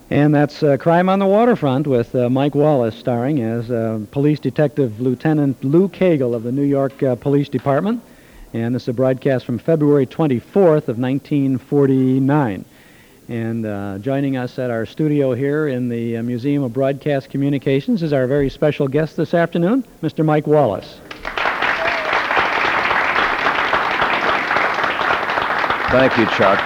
And that's Crime on the Waterfront with Mike Wallace starring as Police Detective Lieutenant Lou Cagle of the New York Police Department. And this is a broadcast from February 24th of 1949. And joining us at our studio here in the Museum of Broadcast Communications is our very special guest this afternoon, Mr. Mike Wallace. Thank you, Chuck.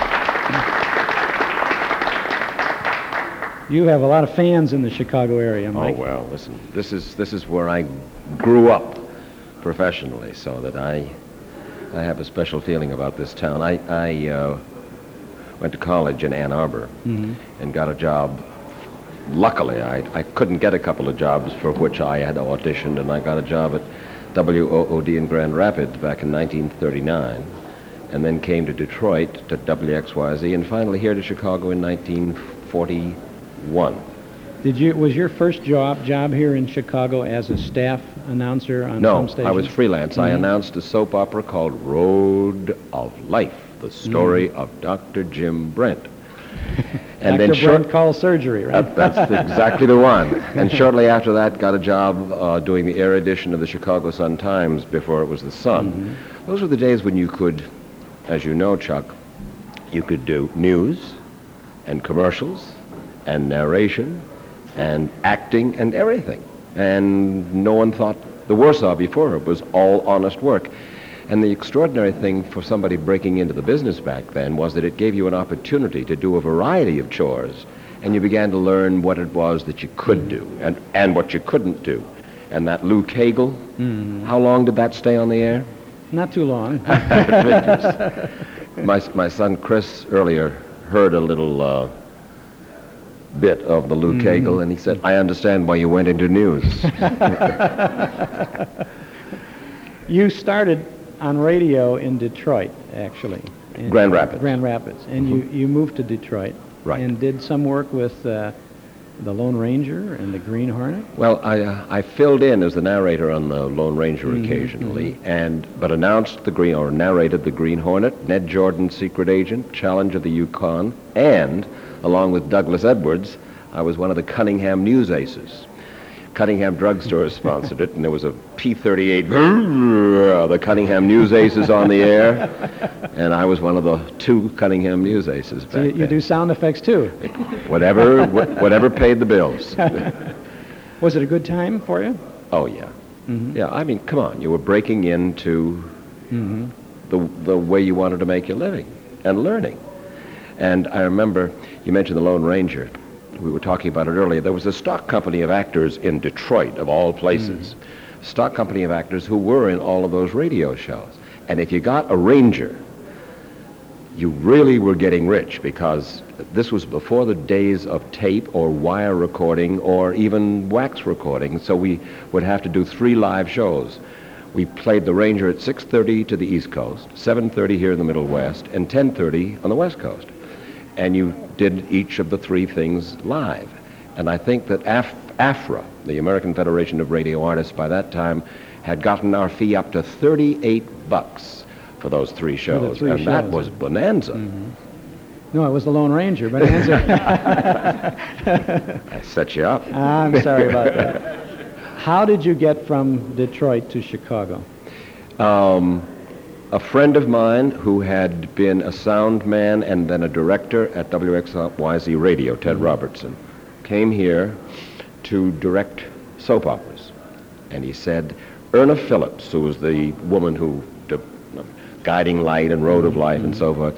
You have a lot of fans in the Chicago area, Mike. Oh, well, listen, this is where I grew up professionally, so that I have a special feeling about this town. I went to college in Ann Arbor and got a job. Luckily, I couldn't get a couple of jobs for which I had auditioned, and I got a job at WOOD in Grand Rapids back in 1939, and then came to Detroit to WXYZ, and finally here to Chicago in 1941. Was your first job here in Chicago as a staff announcer on some station? No, I was freelance. I announced a soap opera called Road of Life, the story of Dr. Jim Brent. And Dr. Brent Calls Surgery, right? That's exactly the one. And shortly after that, got a job doing the air edition of the Chicago Sun-Times before it was the Sun. Those were the days when you could, as you know, Chuck, you could do news and commercials and narration and acting and everything. And no one thought the worse of before. It was all honest work. And the extraordinary thing for somebody breaking into the business back then was that it gave you an opportunity to do a variety of chores, and you began to learn what it was that you could do and what you couldn't do. And that Lou Cagle, how long did that stay on the air? Not too long. My son Chris earlier heard a little bit of the Lou Cagle, and he said, I understand why you went into news. You started on radio in Detroit, actually. Grand Rapids. Grand Rapids. And you moved to Detroit. Right. And did some work with the Lone Ranger and the Green Hornet? Well, I filled in as the narrator on the Lone Ranger occasionally, but announced narrated the Green Hornet, Ned Jordan's Secret Agent, Challenge of the Yukon, and along with Douglas Edwards, I was one of the Cunningham News Aces. Cunningham Drugstore sponsored it, and there was a P-38, the Cunningham News Aces on the air, and I was one of the two Cunningham News Aces back then. So you do sound effects, too? Whatever paid the bills. Was it a good time for you? Oh, yeah. Yeah, I mean, come on. You were breaking into the way you wanted to make your living and learning. And I remember, you mentioned the Lone Ranger. We were talking about it earlier. There was a stock company of actors in Detroit, of all places. Stock company of actors who were in all of those radio shows. And if you got a Ranger, you really were getting rich, because this was before the days of tape or wire recording or even wax recording. So we would have to do 3 live shows. We played the Ranger at 6:30 to the East Coast, 7:30 here in the Middle West, and 10:30 on the West Coast. And you did each of the 3 things live. And I think that AFRA, the American Federation of Radio Artists, by that time had gotten our fee up to $38 for those 3 shows. That was bonanza. No, it was the Lone Ranger, bonanza. I set you up. I'm sorry about that. How did you get from Detroit to Chicago? A friend of mine who had been a sound man and then a director at WXYZ Radio, Ted Robertson, came here to direct soap operas. And he said, Erna Phillips, who was the woman who did Guiding Light and Road of Life and so forth,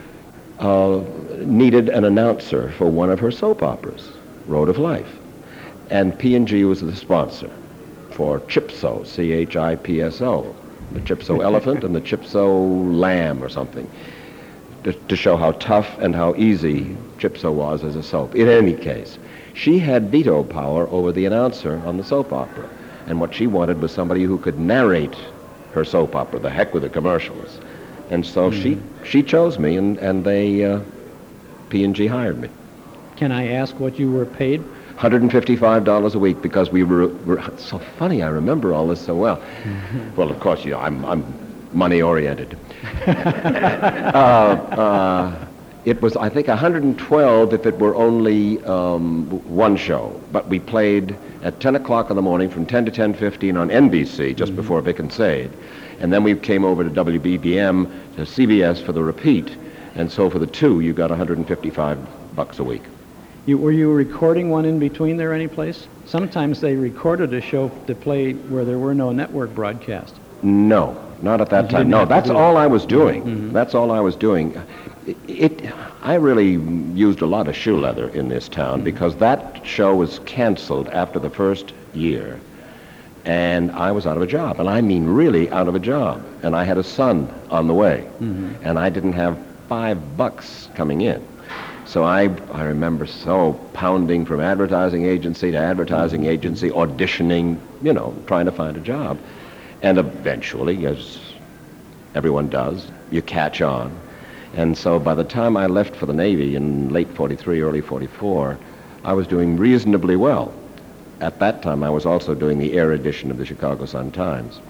needed an announcer for one of her soap operas, Road of Life. And P&G was the sponsor for Chipso, CHIPSO. The Chipso Elephant and the Chipso Lamb or something, to show how tough and how easy Chipso was as a soap. In any case, she had veto power over the announcer on the soap opera, and what she wanted was somebody who could narrate her soap opera, the heck with the commercials. And so she chose me, and they, P&G hired me. Can I ask what you were paid? $155 a week, because we were so funny. I remember all this so well. Well, of course, I'm money oriented. It was, I think, 112 if it were only one show. But we played at 10 o'clock in the morning from 10 to 10:15 on NBC, just before Vic and Sade. And then we came over to WBBM, to CBS for the repeat. And so for the two, you got $155 a week. Were you recording one in between there any place? Sometimes they recorded a show to play where there were no network broadcasts. No, not at that time. No, that's all I was doing. That's all I was doing. I really used a lot of shoe leather in this town because that show was canceled after the first year. And I was out of a job, and I mean really out of a job. And I had a son on the way, and I didn't have $5 coming in. So I remember so pounding from advertising agency to advertising agency, auditioning, trying to find a job. And eventually, as everyone does, you catch on. And so by the time I left for the Navy in late 43, early 44, I was doing reasonably well. At that time, I was also doing the air edition of the Chicago Sun-Times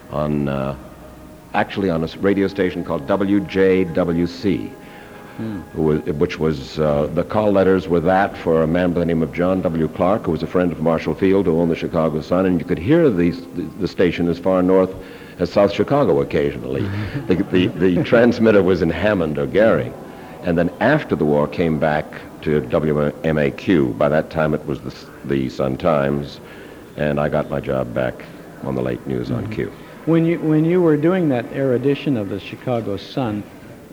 actually on a radio station called WJWC, which was, the call letters were that for a man by the name of John W. Clark, who was a friend of Marshall Field, who owned the Chicago Sun, and you could hear the station as far north as South Chicago occasionally. The transmitter was in Hammond or Gary. And then after the war came back to WMAQ. By that time it was the Sun-Times, and I got my job back on the late news on Q. When you were doing that air edition of the Chicago Sun,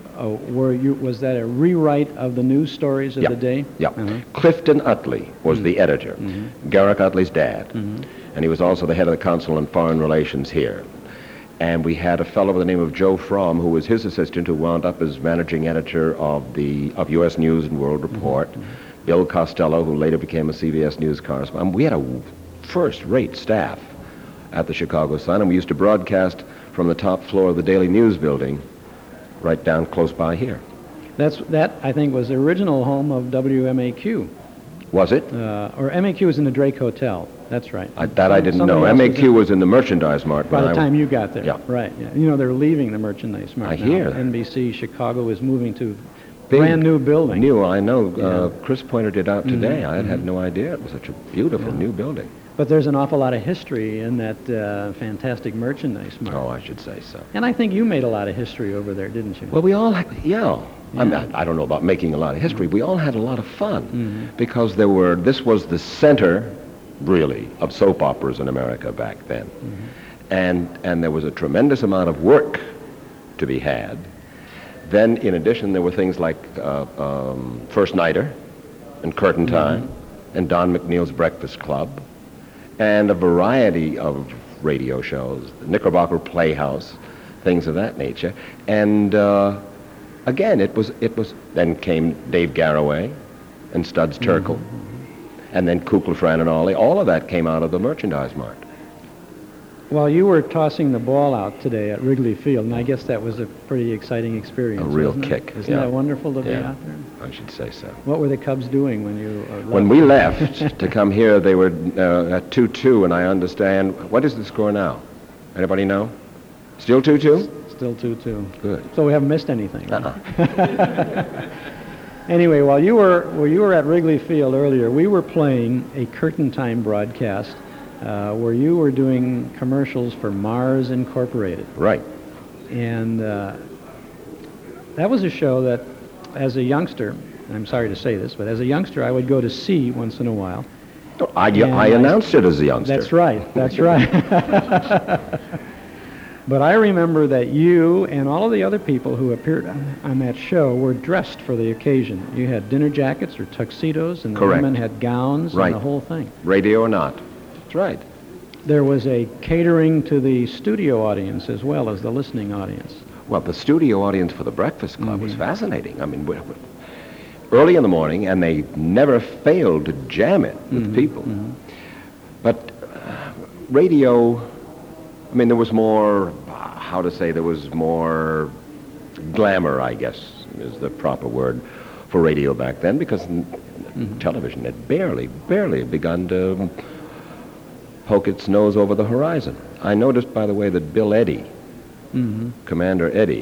was that a rewrite of the news stories of the day? Yeah. Clifton Utley was the editor, Garrick Utley's dad, and he was also the head of the Council on Foreign Relations here. And we had a fellow by the name of Joe Fromm, who was his assistant, who wound up as managing editor of U.S. News and World Report. Bill Costello, who later became a CBS News correspondent. We had a first-rate staff at the Chicago Sun, and we used to broadcast from the top floor of the Daily News building right down close by here. That, I think, was the original home of WMAQ. Was it? Or MAQ was in the Drake Hotel. That's right. I didn't know. MAQ was in the Merchandise Mart. By the time you got there. Yeah. Right. Yeah. They're leaving the Merchandise Mart. I hear. NBC Chicago is moving to brand new building. I know. Chris pointed it out today. I had no idea it was such a beautiful new building. But there's an awful lot of history in that fantastic Merchandise Mart. Oh, I should say so. And I think you made a lot of history over there, didn't you? Well, we all, I don't know about making a lot of history. We all had a lot of fun because this was the center, really, of soap operas in America back then. And there was a tremendous amount of work to be had. Then, in addition, there were things like First Nighter and Curtain Time and Don McNeil's Breakfast Club and a variety of radio shows, the Knickerbocker Playhouse, things of that nature. And again, it was. Then came Dave Garroway and Studs Terkel, and then Kukla, Fran, and Ollie. All of that came out of the Merchandise Mart. Well, you were tossing the ball out today at Wrigley Field, and I guess that was a pretty exciting experience. A real kick. Isn't that wonderful to be out there? I should say so. What were the Cubs doing when you left? When we left to come here, they were at 2-2, and I understand. What is the score now? Anybody know? Still 2-2? Still 2-2. Good. So we haven't missed anything. Anyway, while you were at Wrigley Field earlier, we were playing a Curtain Time broadcast where you were doing commercials for Mars Incorporated. Right. And that was a show that, as a youngster, and I'm sorry to say this, but as a youngster, I would go to see once in a while. I announced it as a youngster. That's right. That's right. But I remember that you and all of the other people who appeared on that show were dressed for the occasion. You had dinner jackets or tuxedos, and the women had gowns and the whole thing. Radio or not. That's right. There was a catering to the studio audience as well as the listening audience. Well, the studio audience for the Breakfast Club was fascinating. I mean, early in the morning, and they never failed to jam it with people. But radio, I mean, there was more, there was more glamour, I guess, is the proper word for radio back then, because television had barely begun to poke its nose over the horizon. I noticed, by the way, that Bill Eddy, Commander Eddy,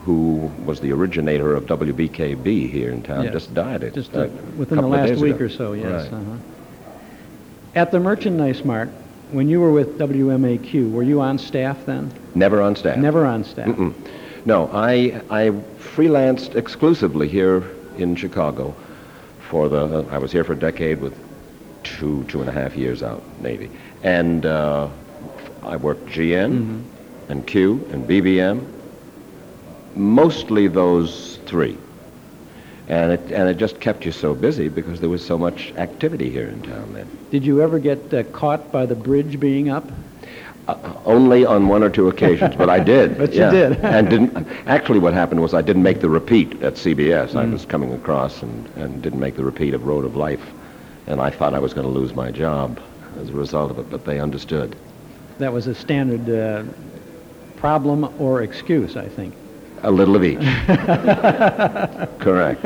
who was the originator of WBKB here in town, just died. Within the last week or so, yes. Right. Uh-huh. At the Merchandise Mart, when you were with WMAQ, were you on staff then? Never on staff. Never on staff. Mm-mm. No, I freelanced exclusively here in Chicago I was here for a decade with 2.5 years out, Navy. And I worked GN and Q and BBM, mostly those three. And it just kept you so busy because there was so much activity here in town then. Did you ever get caught by the bridge being up? Only on one or two occasions, but I did. But you did. And actually what happened was I didn't make the repeat at CBS. I was coming across and didn't make the repeat of Road of Life. And I thought I was going to lose my job as a result of it, but they understood. That was a standard problem or excuse, I think. A little of each. Correct.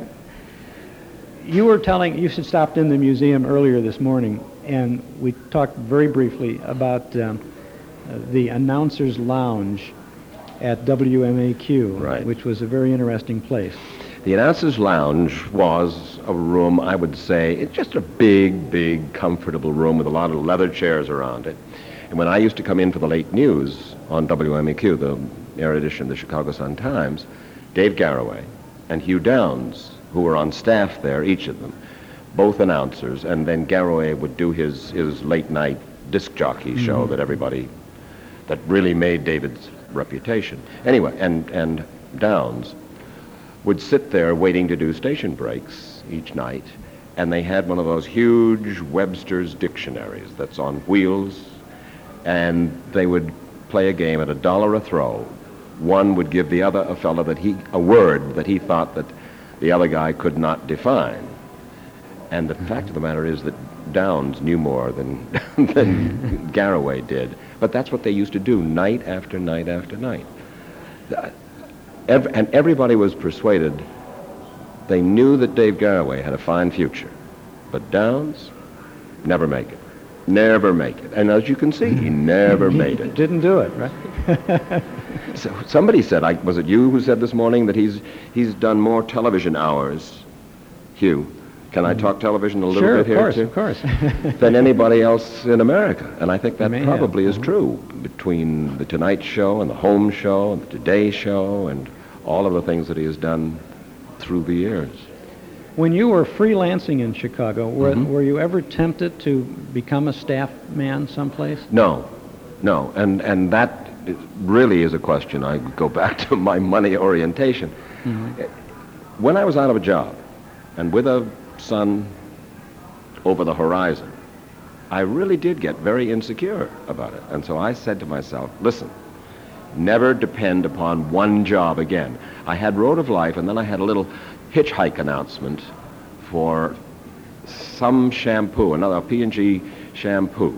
You stopped in the museum earlier this morning, and we talked very briefly about the Announcer's Lounge at WMAQ, right, which was a very interesting place. The Announcer's Lounge was a room, I would say, it's just a big, comfortable room with a lot of leather chairs around it. And when I used to come in for the late news on WMAQ, the air edition of the Chicago Sun-Times, Dave Garroway and Hugh Downs, who were on staff there, each of them, both announcers, and then Garroway would do his late-night disc jockey show that really made David's reputation. Anyway, and Downs would sit there waiting to do station breaks each night, and they had one of those huge Webster's dictionaries that's on wheels, and they would play a game at $1 a throw. One would give the other a word that he thought that the other guy could not define. And the fact of the matter is that Downs knew more than Garroway did. But that's what they used to do night after night after night. And everybody was persuaded. They knew that Dave Garroway had a fine future. But Downs, never make it. Never make it. And as you can see, he never made it. Didn't do it, right? So somebody said, was it you who said this morning that he's done more television hours, Hugh? Can I talk television a little bit here, too? Of course. Than anybody else in America. And I think that probably is true between the Tonight Show and the Home Show and the Today Show and all of the things that he has done through the years. When you were freelancing in Chicago, were you ever tempted to become a staff man someplace? No. And that really is a question. I go back to my money orientation. When I was out of a job and with a son over the horizon, I really did get very insecure about it. And so I said to myself, listen, never depend upon one job again. I had Road of Life, and then I had a little hitchhike announcement for some shampoo, another P&G shampoo,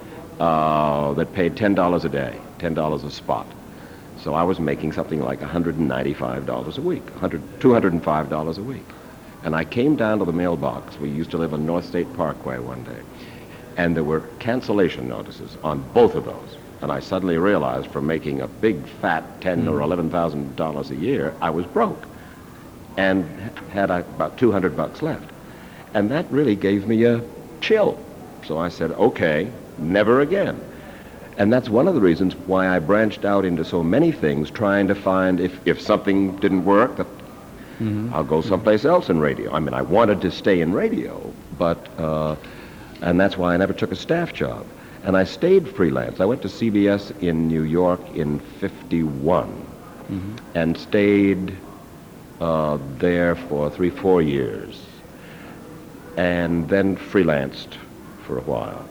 that paid $10 a day, $10 a spot. So I was making something like $195 a week, $205 a week. And I came down to the mailbox. We used to live on North State Parkway one day, and there were cancellation notices on both of those. And I suddenly realized from making a big fat $10,000 or $11,000 a year, I was broke and had about $200 left. And that really gave me a chill. So I said, okay, never again. And that's one of the reasons why I branched out into so many things, trying to find if something didn't work, that I'll go someplace else in radio. I mean, I wanted to stay in radio, but, and that's why I never took a staff job. And I stayed freelance. I went to CBS in New York in '51 and stayed there for 3-4 years, and then freelanced for a while.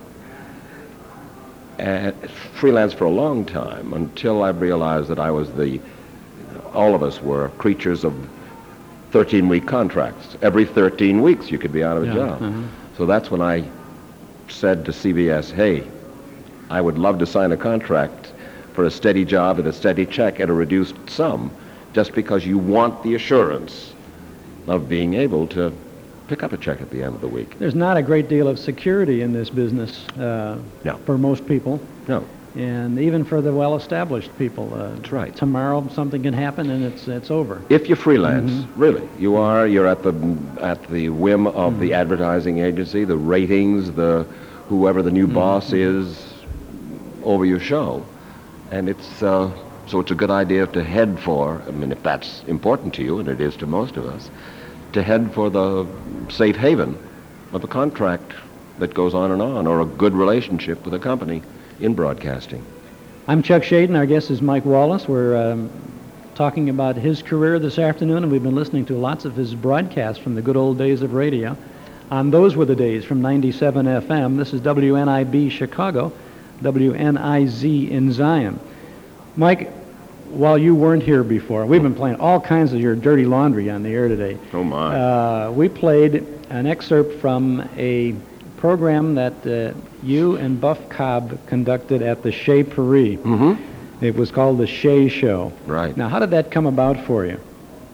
And freelanced for a long time until I realized that all of us were creatures of 13-week contracts. Every 13 weeks you could be out of a job. So that's when I said to CBS, hey, I would love to sign a contract for a steady job and a steady check at a reduced sum, just because you want the assurance of being able to pick up a check at the end of the week. There's not a great deal of security in this business No. for most people. No. And even for the well-established people, That's right. Tomorrow something can happen and it's over. If you freelance, really, you're at the whim of the advertising agency, the ratings, whoever the new boss is over your show, and it's so it's a good idea to head for. I mean, if that's important to you, and it is to most of us, to head for the safe haven of a contract that goes on, or a good relationship with a company in broadcasting. I'm Chuck Shaden. Our guest is Mike Wallace. We're talking about his career this afternoon, and we've been listening to lots of his broadcasts from the good old days of radio. Those were the days from 97 FM. This is WNIB Chicago, WNIZ in Zion. Mike, while you weren't here before, we've been playing all kinds of your dirty laundry on the air today. Oh, my. We played an excerpt from a program that you and Buff Cobb conducted at the Chez Paris. It was called the Chez Show. Right. Now, how did that come about for you?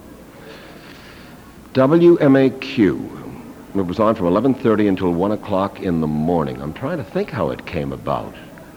WMAQ. It was on from 11:30 until 1 o'clock in the morning. I'm trying to think how it came about.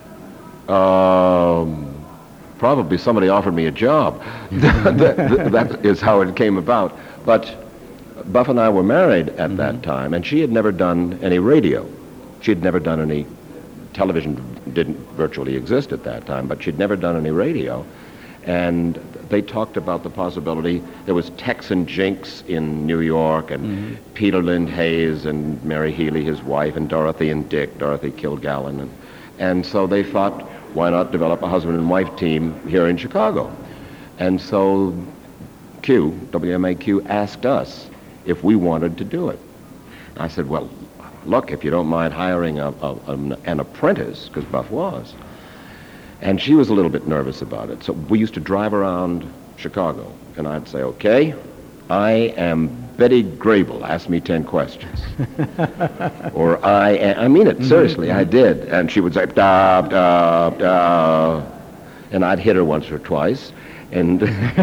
Probably somebody offered me a job. That is how it came about. But Buff and I were married at that time, and she had never done any radio. She had never done any television. Didn't virtually exist at that time, but she'd never done any radio. And they talked about the possibility. There was Tex and Jinx in New York, and Peter Lind Hayes and Mary Healy, his wife, and Dorothy and Dick, Dorothy Kilgallen. And so they thought, why not develop a husband and wife team here in Chicago? And so WMAQ asked us if we wanted to do it. I said, well, look, if you don't mind hiring an apprentice, because Buff was. And she was a little bit nervous about it. So we used to drive around Chicago, and I'd say, okay, I am Betty Grable, ask me 10 questions. Or I mean it, seriously, I did. And she would say, da, da, da. And I'd hit her once or twice. And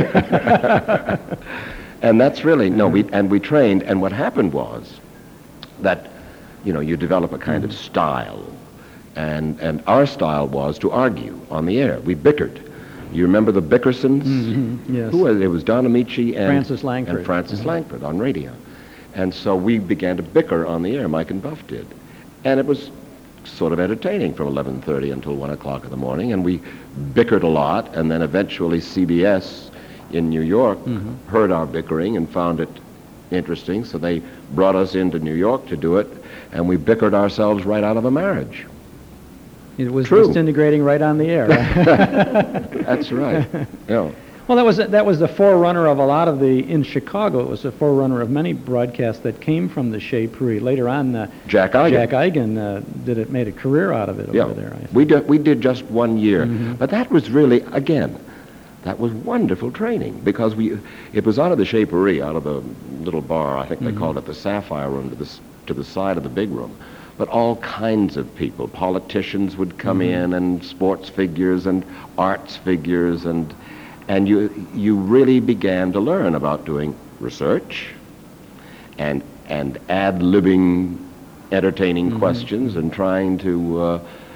and that's really, we trained, and what happened was that, you develop a kind of style. And our style was to argue on the air. We bickered. You remember the Bickersons? Yes. Who was it? It was Don Amici and Francis Langford on radio. And so we began to bicker on the air, Mike and Buff did. And it was sort of entertaining from 11:30 until 1 o'clock in the morning. And we bickered a lot, and then eventually CBS in New York heard our bickering and found it interesting, so they brought us into New York to do it, and we bickered ourselves right out of a marriage. It was True. disintegrating right on the air. That's right. Yeah. Well, that was the forerunner of a lot of in Chicago. It was the forerunner of many broadcasts that came from the Chez Paris. Later on, Jack Eigen made a career out of it over there. We did just 1 year, but that was really, again, that was wonderful training, because it was out of the Chez Paris, out of the little bar. I think they called it the Sapphire Room, to the side of the big room. But all kinds of people, politicians would come in, and sports figures and arts figures, and you really began to learn about doing research and ad-libbing entertaining questions, and trying to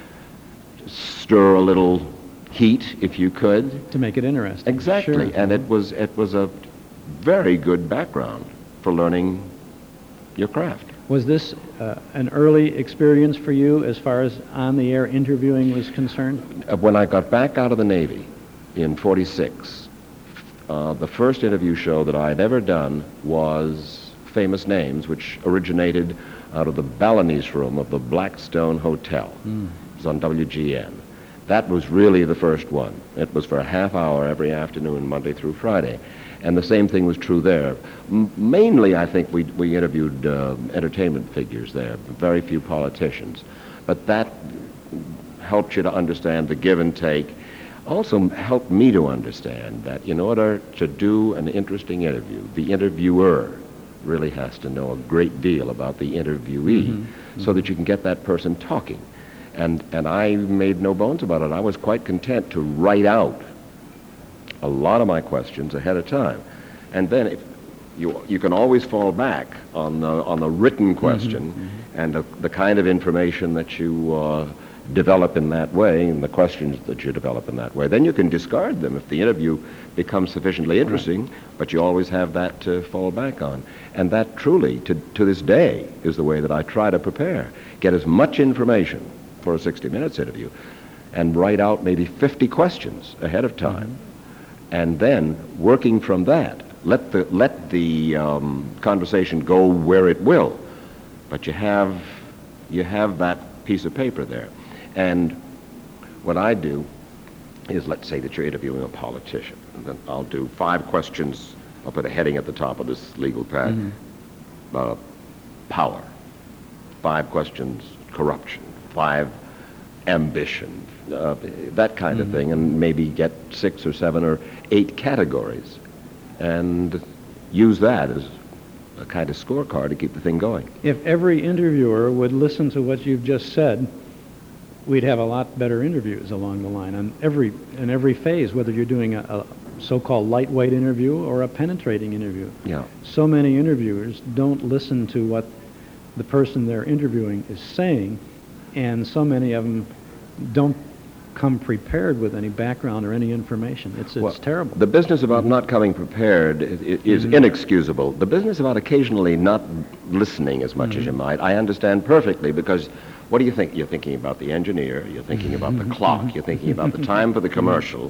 stir a little heat, if you could, to make it interesting. Exactly. Sure. And it was a very good background for learning your craft. Was this an early experience for you as far as on-the-air interviewing was concerned? When I got back out of the Navy in 46, the first interview show that I had ever done was Famous Names, which originated out of the Balinese room of the Blackstone Hotel. It was on WGN. That was really the first one. It was for a half hour every afternoon, Monday through Friday. And the same thing was true there. Mainly, I think, we interviewed entertainment figures there, very few politicians. But that helped you to understand the give and take. Also helped me to understand that in order to do an interesting interview, the interviewer really has to know a great deal about the interviewee so that you can get that person talking. And I made no bones about it. I was quite content to write out a lot of my questions ahead of time. And then if you can always fall back on the written question and the kind of information that you develop in that way, and the questions that you develop in that way, then you can discard them if the interview becomes sufficiently interesting, but you always have that to fall back on. And that truly, to this day, is the way that I try to prepare. Get as much information for a 60 Minutes interview and write out maybe 50 questions ahead of time. And then, working from that, let the conversation go where it will, but you have that piece of paper there. And what I do is, let's say that you're interviewing a politician, and then I'll do 5 questions. I'll put a heading at the top of this legal pad. Power. 5 questions, corruption. 5, ambition. That kind of thing, and maybe get 6 or 7 or 8 categories, and use that as a kind of scorecard to keep the thing going. If every interviewer would listen to what you've just said, we'd have a lot better interviews along the line in every phase, whether you're doing a so-called lightweight interview or a penetrating interview. Yeah. So many interviewers don't listen to what the person they're interviewing is saying, and so many of them don't come prepared with any background or any information. It's terrible. The business about not coming prepared is inexcusable. The business about occasionally not listening as much as you might, I understand perfectly, because what do you think? You're thinking about the engineer, you're thinking about the clock, you're thinking about the time for the commercial.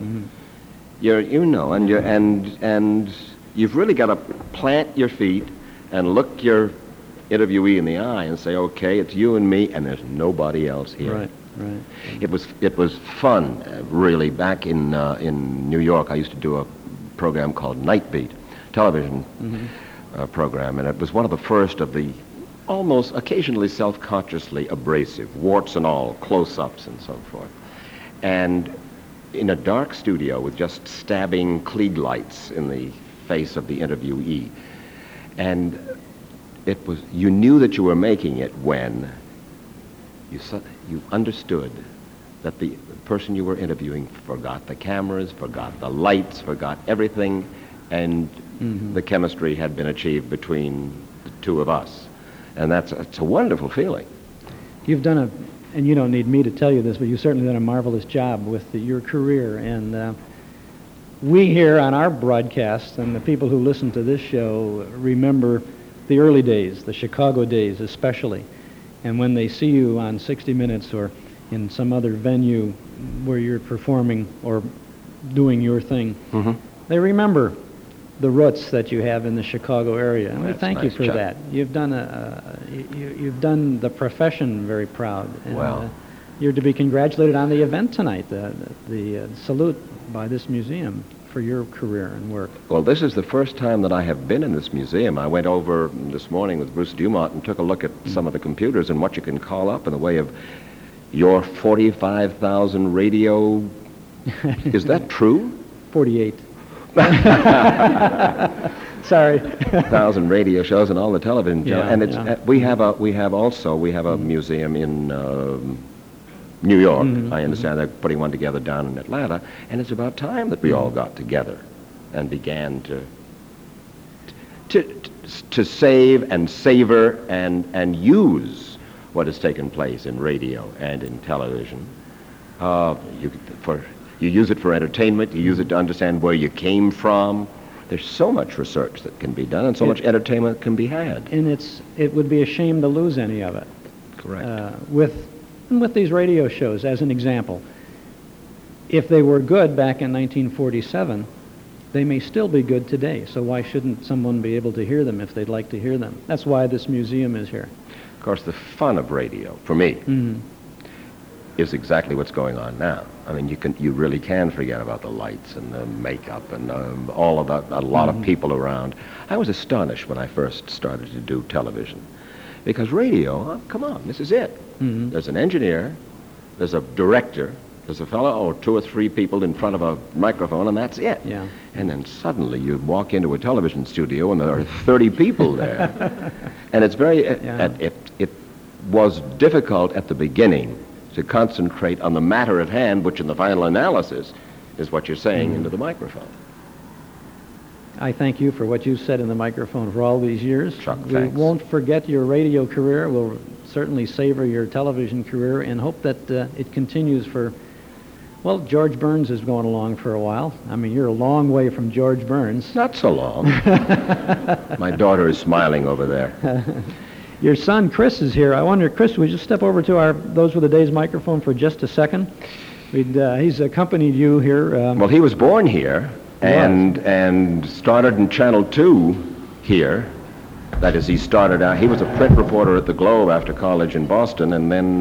And you've really got to plant your feet and look your interviewee in the eye and say, okay, it's you and me, and there's nobody else here. Right. It was fun, really. Back in New York, I used to do a program called Night Beat, television program, and it was one of the first of the almost occasionally self-consciously abrasive, warts and all, close-ups and so forth. And in a dark studio with just stabbing Klieg lights in the face of the interviewee. And you knew that you were making it when you understood that the person you were interviewing forgot the cameras, forgot the lights, forgot everything, and the chemistry had been achieved between the two of us. And it's a wonderful feeling. You've done and you don't need me to tell you this, but you've certainly done a marvelous job with your career. And we here on our broadcast, and the people who listen to this show, remember the early days, the Chicago days especially. And when they see you on 60 Minutes or in some other venue where you're performing or doing your thing, they remember the roots that you have in the Chicago area, and we thank you for that. You've done you've done the profession very proud. And, you're to be congratulated on the event tonight, the salute by this museum for your career and work. Well, this is the first time that I have been in this museum. I went over this morning with Bruce Dumont and took a look at some of the computers and what you can call up in the way of your 45,000 radio. Is that true? 48. Sorry. 1,000 radio shows and all the television shows, and we have a museum in New York. I understand they're putting one together down in Atlanta, and it's about time that we all got together and began to save and savor and use what has taken place in radio and in television. You use it for entertainment. You use it to understand where you came from. There's so much research that can be done, and so much entertainment can be had. And it would be a shame to lose any of it. Correct. With these radio shows, as an example, if they were good back in 1947, they may still be good today. So why shouldn't someone be able to hear them if they'd like to hear them? That's why this museum is here. Of course, the fun of radio, for me, is exactly what's going on now. I mean, you really can forget about the lights and the makeup and all of that, a lot of people around. I was astonished when I first started to do television, because radio, come on, this is it. There's an engineer, there's a director, there's a fellow or 2 or 3 people in front of a microphone, and that's it. Yeah. And then suddenly you walk into a television studio and there are 30 people there. And it's very, it was difficult at the beginning to concentrate on the matter at hand, which in the final analysis is what you're saying into the microphone. I thank you for what you said in the microphone for all these years. Chuck, we thanks. won't forget your radio career. We'll certainly savor your television career and hope that it continues for, well, George Burns is going along for a while. I mean, you're a long way from George Burns. Not so long. My daughter is smiling over there. Your son, Chris, is here. I wonder, Chris, would you step over to our Those Were the Days microphone for just a second? He's accompanied you here. Well, he was born here and started in Channel 2 here. That is, he started out, he was a print reporter at the Globe after college in Boston, and then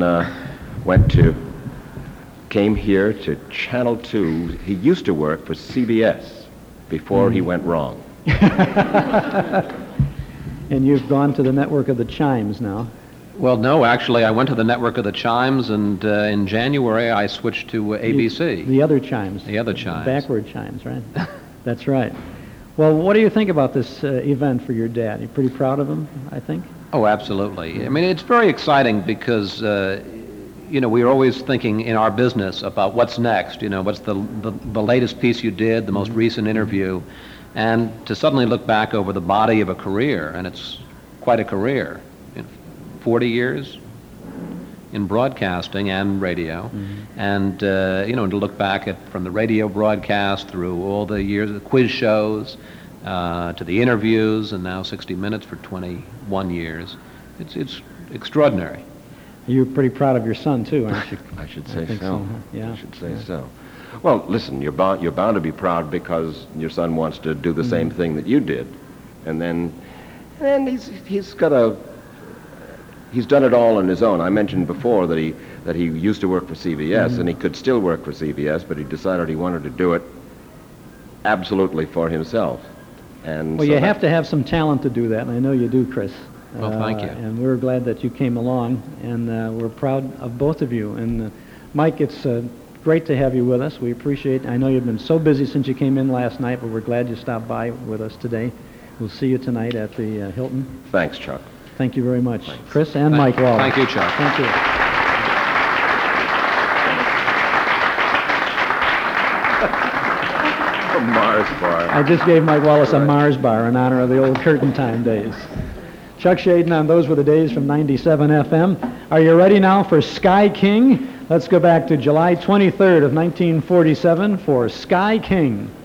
came here to Channel 2. He used to work for CBS before he went wrong. And you've gone to the network of the Chimes now. Well, no, actually, I went to the network of the Chimes, and in January I switched to ABC. The other Chimes. The other Chimes. Backward Chimes, right? That's right. Well, what do you think about this event for your dad? You're pretty proud of him, I think? Oh, absolutely. I mean, it's very exciting because, we're always thinking in our business about what's next, what's the latest piece you did, the most recent interview, and to suddenly look back over the body of a career, and it's quite a career, 40 years in broadcasting and radio, and to look back at from the radio broadcast through all the years of the quiz shows to the interviews, and now 60 Minutes for 21 years. It's extraordinary. You're pretty proud of your son too, aren't you? I should say so. Huh? Yeah. I should say so. Well, listen, you're bound to be proud because your son wants to do the same thing that you did, and he's done it all on his own. I mentioned before that he used to work for CBS, and he could still work for CBS, but he decided he wanted to do it absolutely for himself. And well, you have to have some talent to do that, and I know you do, Chris. Well, thank you. And we're glad that you came along, and we're proud of both of you. And Mike, it's great to have you with us. We appreciate it. I know you've been so busy since you came in last night, but we're glad you stopped by with us today. We'll see you tonight at the Hilton. Thanks, Chuck. Thank you very much, Chris and Mike Wallace. Thank you, Chuck. Thank you. A Mars bar. I just gave Mike Wallace a Mars bar in honor of the old curtain time days. Chuck Shaden on Those Were the Days from 97 FM. Are you ready now for Sky King? Let's go back to July 23rd of 1947 for Sky King.